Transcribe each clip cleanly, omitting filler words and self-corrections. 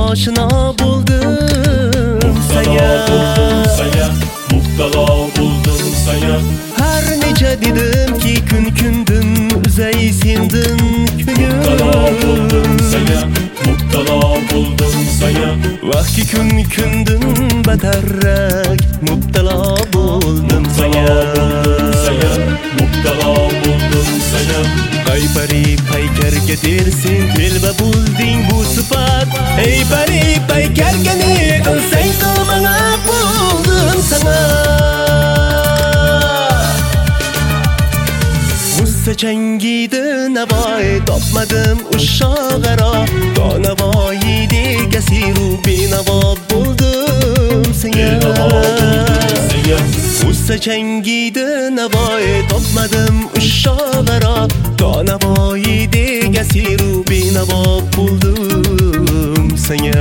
oshno bo'ldim Muhtalo bo'ldim saya, muhtalo bo'ldim saya. Har necha dedimki kun-kundan uzay sendin Muhtalo bo'ldim kunim saya, muhtalo bo'ldim saya. Vaqti kun-kundan batarrak mubtalo bo'ldim Muhtalo bo'ldim saya, muhtalo bo'ldim saya. Qaypari paykarga dersin telba bo'lding bu sifat Ey pari paykarga ne qilsang qilmana bo'ldim sana Mussa changiydi navoy topmadim ushog'aro Navoiydek asiru benavo bo'ldim senga Mussa changiydi navoy topmadim ushog'aro Navoiydek asiru benavo bo'ldim senga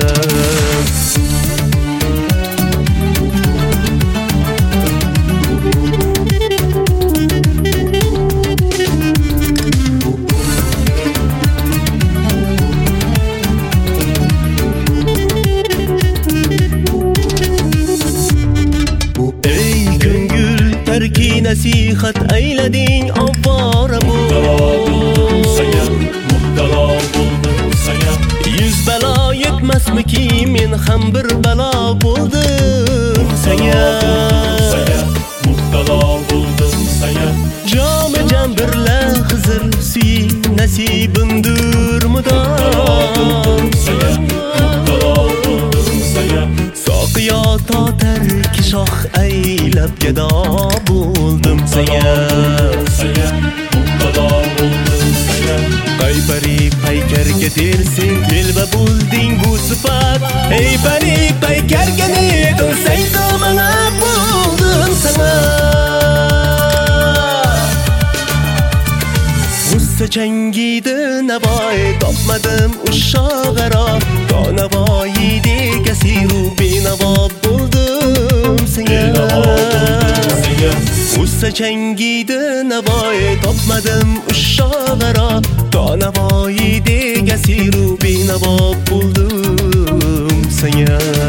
Tarki nasihat aylading ovvora bo'ldim saya, muhtalo bo'ldim saya. Yuz balo yetmasmiki men ham bir balo bo'ldim senga muhtalo bo'ldim saya. Jami jam bir lahzir suyi nasibimdir mudom saya, muhtalo bo'ldim saya. Soqiyo totar ki shoh aylab gado bo'ldim senga muhtalo bo'ldim saya. Qaypari paykarga dersin telba bo'lding bu sifat Ey pari paykarga ne qilsang qilmana bo'ldim sana Mussa changiydi navoy topmadim ushog'aro Navoiydek asiru benavo bo'ldim senga Mussa changiydi navoy topmadim ushog'aro Navoiydek asiru benavo bo'ldim senga